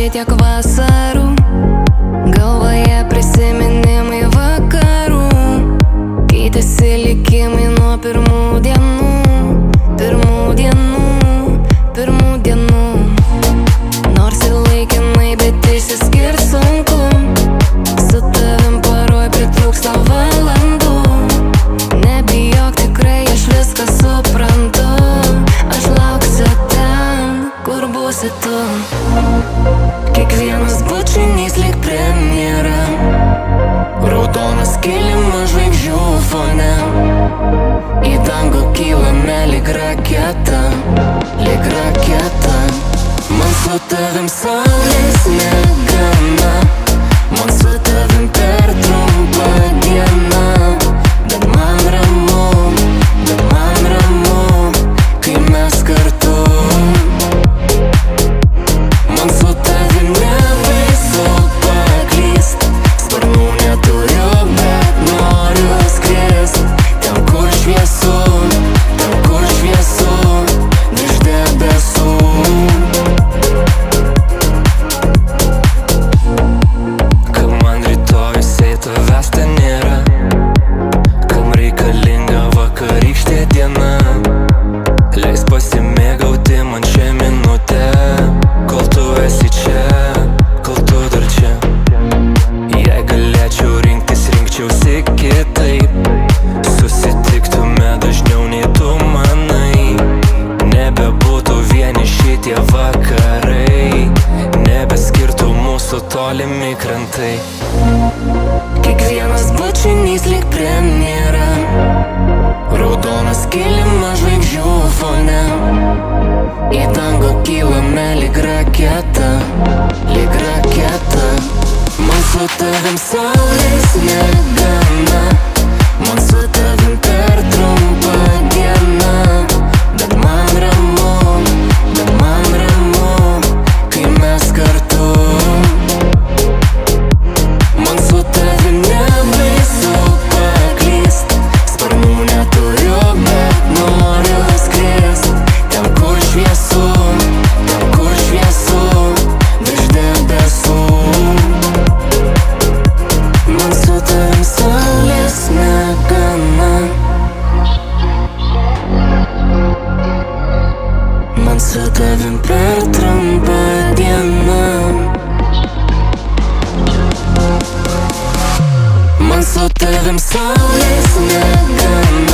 tiek vasarų, galvoje prisiminimai vakarų. Keitėsi likimai nuo pirmų dienų, pirmų dienų, pirmų dienų. Nors ir laikinai, bet išsiskirt sunku. Su tavim poroj pritrūksta valandų. Nebijok, tikrai aš viską suprantu. Aš lauksiu ten, kur būsi tu. Kiekvienas bučinys lyg premjera, raudonas kilimas žvaigždžių fone. Į dangų kylame lyg raketa, lyg raketa. Man su tavim saulės negana, man su tavim per trumpa diena. Bet man ramu, kai mes kartu. Man su tavim nebaisu paklyst, sparnų neturiu, bet noriu skrist. Ten kur šviesu, virš debesų. Kad man rytojus tavęs ten nėra, kam reikalinga vakarykštė diena. Leis pasimėgauti man šią minutę, kol tu esi čia, kol tu dar čia. Jei galėčiau rinktis, rinkčiausi kitaip. Susitiktume dažniau nei tu manai. Nebebūtų vieniši tie vakarai, nebeskirtų mūsų tolimi krantai. Kiekvienas bučinys lyg premjera, raudonas kilimas žvaigždžių fone. Į dangų kylame lyg raketa, lyg raketa. Man su tavim saulės negana, man su tavim per trumpa diena. Bet man ramu, kai mes kartu. Man su tavim nebaisu paklyst, sparnų neturiu, bet noriu skrist. Ten kur šviesu, virš debesų. Man su tavim saulės negana, man su tavim per trumpa diena. Man su tavim saulės negana.